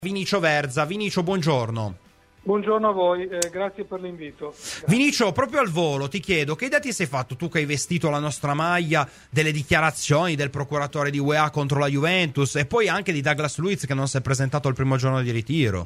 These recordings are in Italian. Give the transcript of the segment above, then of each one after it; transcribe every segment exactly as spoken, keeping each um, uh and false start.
Vinicio Verza. Vinicio, buongiorno. Buongiorno a voi, eh, grazie per l'invito. Grazie. Vinicio, proprio al volo ti chiedo, che idea ti sei fatto tu che hai vestito la nostra maglia delle dichiarazioni del procuratore di U E A contro la Juventus e poi anche di Douglas Luiz che non si è presentato al primo giorno di ritiro?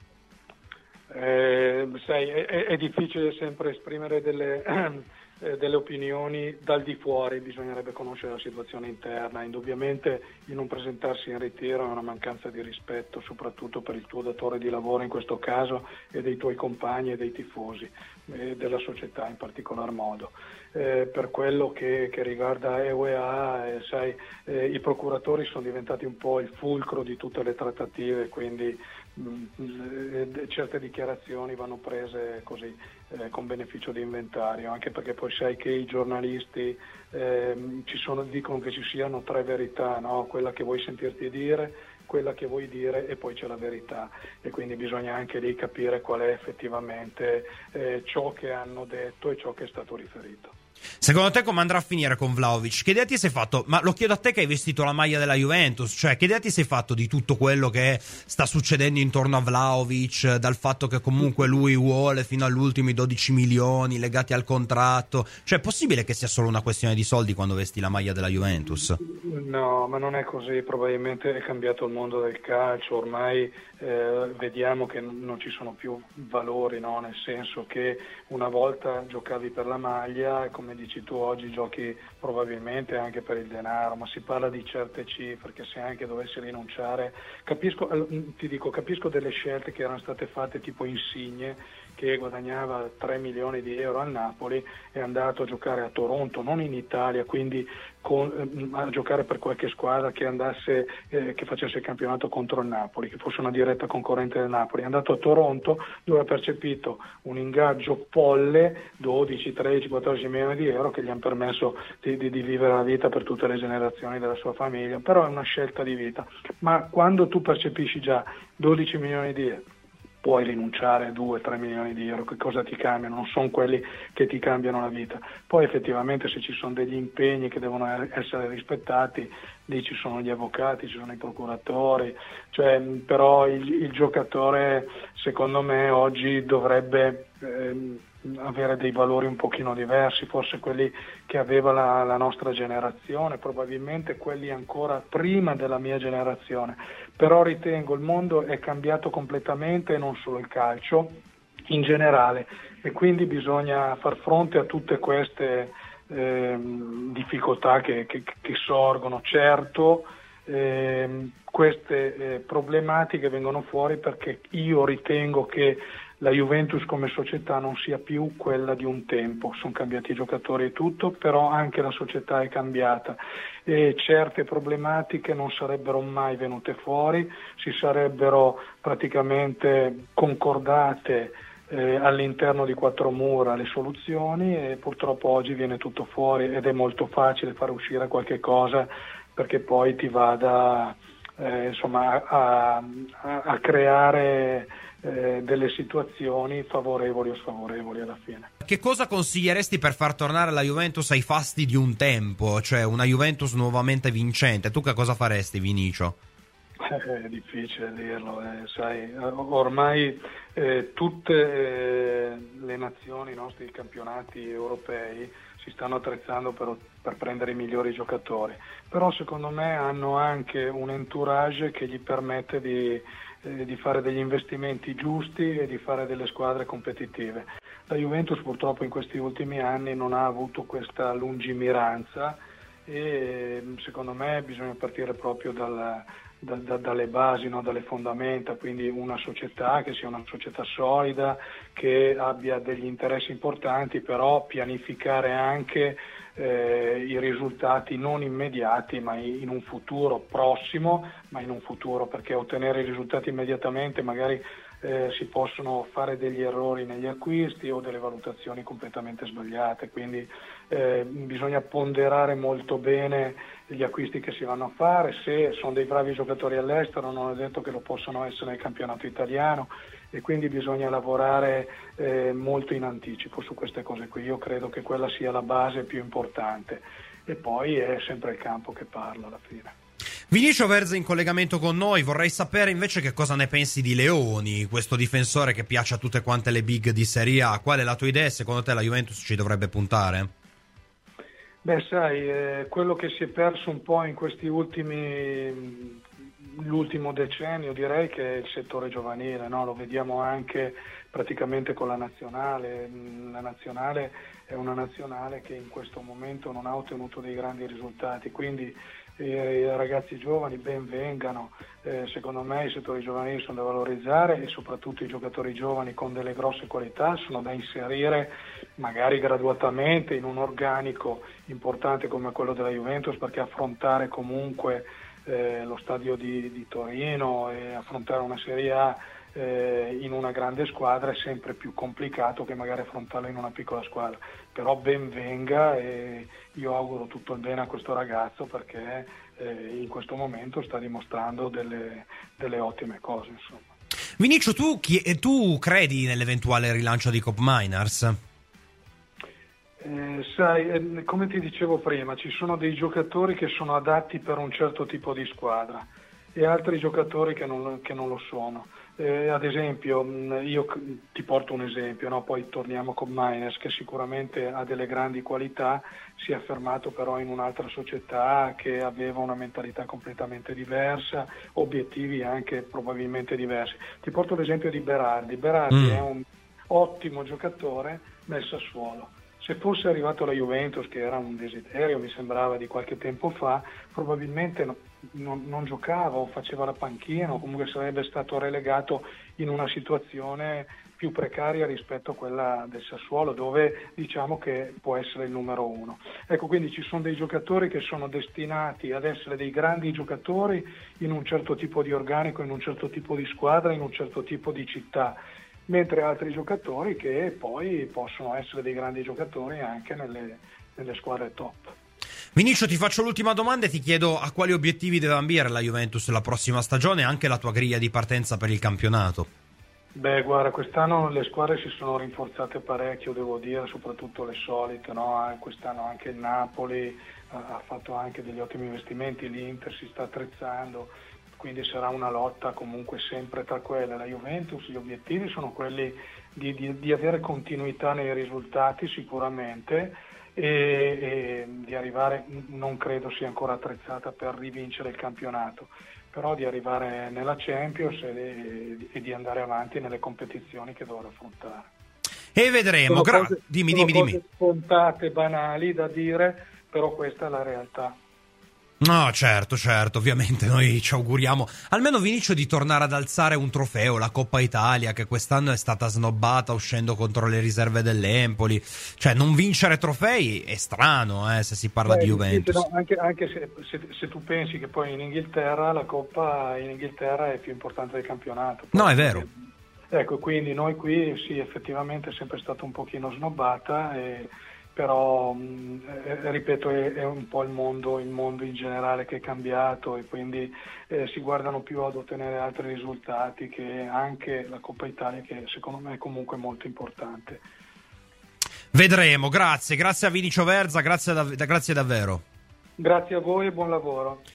Eh, sai, è, è difficile sempre esprimere delle, eh, delle opinioni dal di fuori, bisognerebbe conoscere la situazione interna. Indubbiamente il non presentarsi in ritiro è una mancanza di rispetto, soprattutto per il tuo datore di lavoro in questo caso e dei tuoi compagni e dei tifosi, e della società in particolar modo. Eh, per quello che, che riguarda U E A, eh, sai, eh, i procuratori sono diventati un po' il fulcro di tutte le trattative, quindi mh, certe dichiarazioni vanno prese così eh, con beneficio di inventario, anche perché poi sai che i giornalisti eh, ci sono, dicono che ci siano tre verità, no? Quella che vuoi sentirti dire, quella che vuoi dire e poi c'è la verità, e quindi bisogna anche lì capire qual è effettivamente eh, ciò che hanno detto e ciò che è stato riferito. Secondo te come andrà a finire con Vlahovic? Che idea ti sei fatto? Ma lo chiedo a te che hai vestito la maglia della Juventus, cioè che idea ti sei fatto di tutto quello che sta succedendo intorno a Vlahovic, dal fatto che comunque lui vuole fino all'ultimo i dodici milioni legati al contratto? Cioè è possibile che sia solo una questione di soldi quando vesti la maglia della Juventus? No, ma non è così, probabilmente è cambiato il mondo del calcio, ormai eh, vediamo che non ci sono più valori, no? Nel senso che una volta giocavi per la maglia, come dici tu oggi giochi probabilmente anche per il denaro, ma si parla di certe cifre che se anche dovessi rinunciare, capisco, ti dico, capisco delle scelte che erano state fatte tipo Insigne che guadagnava tre milioni di euro al Napoli, è andato a giocare a Toronto, non in Italia, quindi con, a giocare per qualche squadra che andasse, eh, che facesse il campionato contro il Napoli, che fosse una diretta concorrente del Napoli. È andato a Toronto dove ha percepito un ingaggio folle, dodici, tredici, quattordici milioni di euro che gli hanno permesso di, di, di vivere la vita per tutte le generazioni della sua famiglia, però è una scelta di vita. Ma quando tu percepisci già dodici milioni di euro, puoi rinunciare a due tre milioni di euro, che cosa ti cambiano? Non sono quelli che ti cambiano la vita. Poi effettivamente se ci sono degli impegni che devono essere rispettati, lì ci sono gli avvocati, ci sono i procuratori, cioè, però il, il giocatore secondo me oggi dovrebbe eh, avere dei valori un pochino diversi, forse quelli che aveva la, la nostra generazione, probabilmente quelli ancora prima della mia generazione, però ritengo il mondo è cambiato completamente e non solo il calcio in generale, e quindi bisogna far fronte a tutte queste eh, difficoltà che, che, che sorgono. Certo, eh, queste eh, problematiche vengono fuori perché io ritengo che la Juventus come società non sia più quella di un tempo, sono cambiati i giocatori e tutto, però anche la società è cambiata e certe problematiche non sarebbero mai venute fuori, si sarebbero praticamente concordate eh, all'interno di quattro mura le soluzioni, e purtroppo oggi viene tutto fuori ed è molto facile far uscire qualche cosa perché poi ti vada eh, insomma a, a, a creare Eh, delle situazioni favorevoli o sfavorevoli alla fine. Che cosa consiglieresti per far tornare la Juventus ai fasti di un tempo, cioè una Juventus nuovamente vincente? Tu che cosa faresti, Vinicio? È difficile dirlo, eh, sai, ormai eh, tutte eh, le nazioni, i nostri campionati europei si stanno attrezzando per, per prendere i migliori giocatori, però secondo me hanno anche un entourage che gli permette di Eh, di fare degli investimenti giusti e di fare delle squadre competitive. La Juventus purtroppo in questi ultimi anni non ha avuto questa lungimiranza e secondo me bisogna partire proprio dal, da, da, dalle basi, no? Dalle fondamenta, quindi una società che sia una società solida, che abbia degli interessi importanti, però pianificare anche Eh, i risultati non immediati ma in un futuro prossimo, ma in un futuro, perché ottenere i risultati immediatamente magari eh, si possono fare degli errori negli acquisti o delle valutazioni completamente sbagliate, quindi eh, bisogna ponderare molto bene gli acquisti che si vanno a fare. Se sono dei bravi giocatori all'estero non è detto che lo possano essere nel campionato italiano, e quindi bisogna lavorare eh, molto in anticipo su queste cose qui. Io credo che quella sia la base più importante, e poi è sempre il campo che parla alla fine. Vinicio Verza in collegamento con noi. Vorrei sapere invece che cosa ne pensi di Leoni, questo difensore che piace a tutte quante le big di Serie A. Qual è la tua idea e secondo te la Juventus ci dovrebbe puntare? Beh, sai, eh, quello che si è perso un po' in questi ultimi l'ultimo decennio direi che è il settore giovanile, no? Lo vediamo anche praticamente con la nazionale. La nazionale è una nazionale che in questo momento non ha ottenuto dei grandi risultati, quindi eh, i ragazzi giovani ben vengano. Eh, secondo me i settori giovanili sono da valorizzare e soprattutto i giocatori giovani con delle grosse qualità sono da inserire magari graduatamente in un organico importante come quello della Juventus, perché affrontare comunque eh, lo stadio di, di Torino e affrontare una Serie A eh, in una grande squadra è sempre più complicato che magari affrontarlo in una piccola squadra, però ben venga e io auguro tutto il bene a questo ragazzo perché eh, in questo momento sta dimostrando delle, delle ottime cose, insomma. Vinicio, tu, chi, tu credi nell'eventuale rilancio di Cop Miners? Eh, sai, eh, come ti dicevo prima, ci sono dei giocatori che sono adatti per un certo tipo di squadra e altri giocatori che non, che non lo sono. Eh, ad esempio, io ti porto un esempio, no? Poi torniamo con Miners, che sicuramente ha delle grandi qualità, si è affermato però in un'altra società che aveva una mentalità completamente diversa, obiettivi anche probabilmente diversi. Ti porto l'esempio di Berardi. Berardi mm. è un ottimo giocatore nel Sassuolo. Se fosse arrivato alla Juventus, che era un desiderio, mi sembrava di qualche tempo fa, probabilmente no, non, non giocava o faceva la panchina o comunque sarebbe stato relegato in una situazione più precaria rispetto a quella del Sassuolo, dove diciamo che può essere il numero uno. Ecco, quindi ci sono dei giocatori che sono destinati ad essere dei grandi giocatori in un certo tipo di organico, in un certo tipo di squadra, in un certo tipo di città, mentre altri giocatori che poi possono essere dei grandi giocatori anche nelle, nelle squadre top. Vinicio, ti faccio l'ultima domanda e ti chiedo a quali obiettivi deve ambire la Juventus la prossima stagione e anche la tua griglia di partenza per il campionato. Beh, guarda, quest'anno le squadre si sono rinforzate parecchio, devo dire, soprattutto le solite, no? Quest'anno anche il Napoli ha fatto anche degli ottimi investimenti, l'Inter si sta attrezzando, quindi sarà una lotta comunque sempre tra quelle. La Juventus, gli obiettivi sono quelli di, di, di avere continuità nei risultati sicuramente e, e di arrivare, non credo sia ancora attrezzata per rivincere il campionato, però di arrivare nella Champions e, e di andare avanti nelle competizioni che dovrà affrontare. E vedremo, Gra- cose, dimmi, sono dimmi, cose dimmi. Spontate, banali da dire, però questa è la realtà. No, certo, certo, ovviamente noi ci auguriamo almeno Vinicio di tornare ad alzare un trofeo, la Coppa Italia, che quest'anno è stata snobbata uscendo contro le riserve dell'Empoli. Cioè, non vincere trofei è strano, eh, se si parla Beh, di Juventus. No, anche anche se, se, se tu pensi che poi in Inghilterra la Coppa in Inghilterra è più importante del campionato. No, è vero. Ecco, quindi noi qui sì, effettivamente è sempre stata un pochino snobbata e però eh, ripeto è, è un po' il mondo, il mondo in generale che è cambiato e quindi eh, si guardano più ad ottenere altri risultati che anche la Coppa Italia, che secondo me è comunque molto importante. Vedremo, grazie, grazie a Vinicio Verza, grazie, da, grazie davvero. Grazie a voi e buon lavoro.